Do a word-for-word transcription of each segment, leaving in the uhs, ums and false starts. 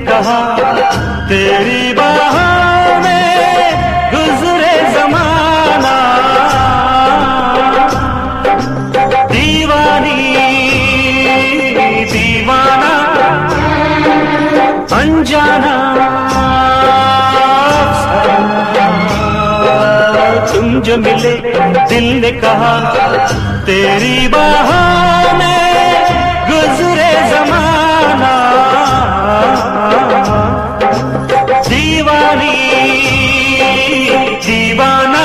कहा तेरी बाहों में गुजरे जमाना, दीवानी दीवाना अनजाना तुम जो मिले दिल ने कहा तेरी बाहों में गुजरे जमाना, दीवानी दीवाना।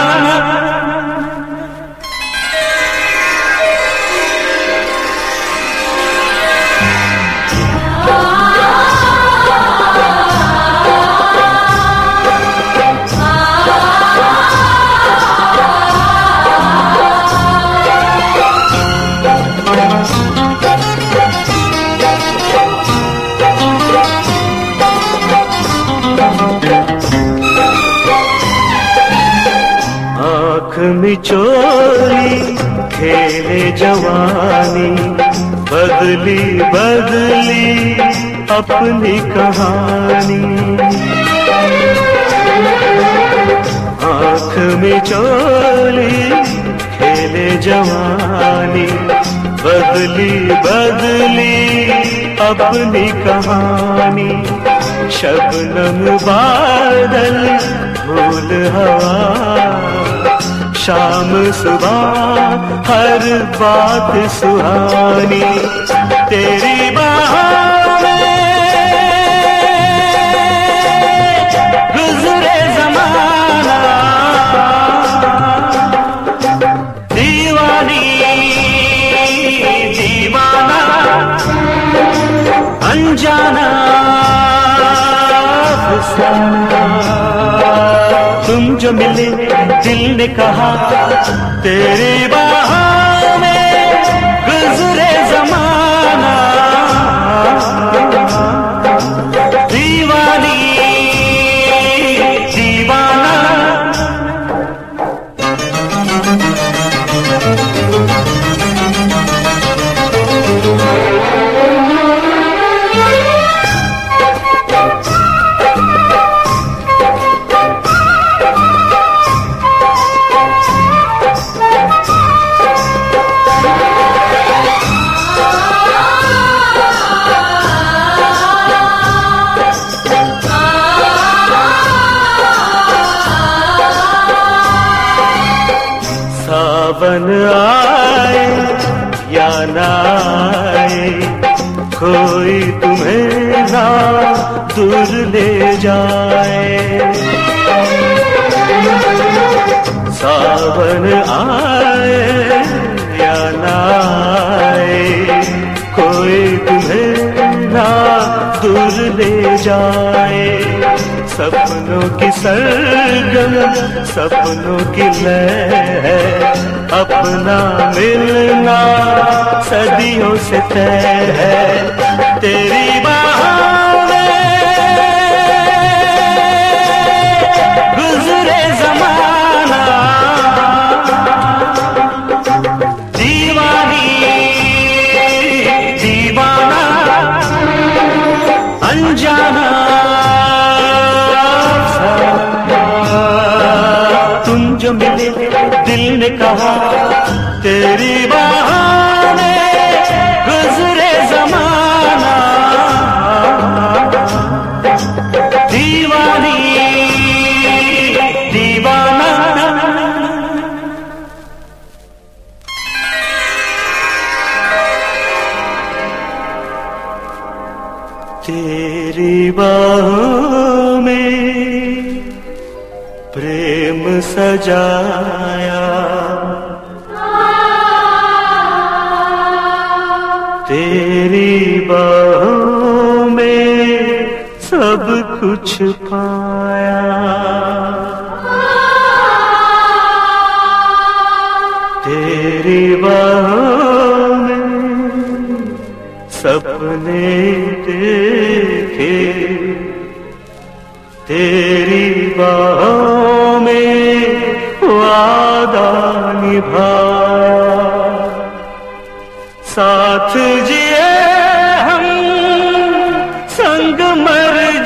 आँख मिचोली खेले जवानी, बदली बदली अपनी कहानी। आँख मिचोली खेले जवानी, बदली बदली अपनी कहानी। शबनम बादल फूल हवा, शाम सुबह हर बात सुहानी। तेरी बाहों में गुजरे जमाना, दीवानी दीवाना अनजाना फसाना। तुम जो मिले दिल ने कहा तेरी बाहों में गुजरे जमाना, दीवानी दीवाना। सावन आए या ना आए, कोई तुम्हें ना दूर ले जाए। सावन आए या ना आए, कोई तुम्हें ना दूर ले जाए। सपनों की सरगम सपनों की लय, अपना मिलना सदियों से तय है। तेरी बाहों में गुजरे जमाना, दीवानी दीवाना अनजाना। तुम जो मिले दिल ने कहा तेरी बाहों में गुजरे जमाना, दीवानी दीवाना। तेरी बाहों में प्रेम सजाया, तेरी बाहों में सब कुछ पाया। तेरी बाहों में सपने देखे, तेरी बाहों में वादा निभाया। साथ जिए हम संग मर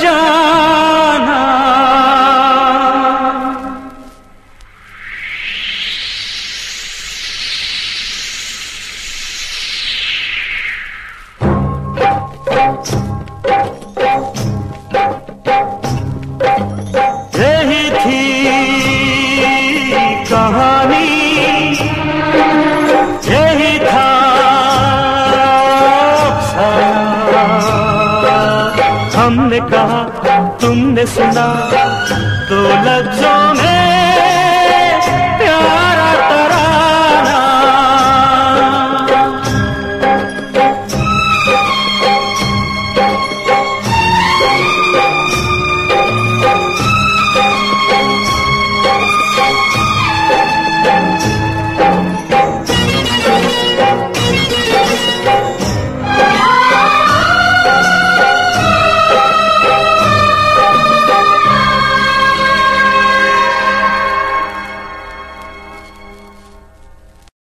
कहा तुमने सुना, दो लफ्जों में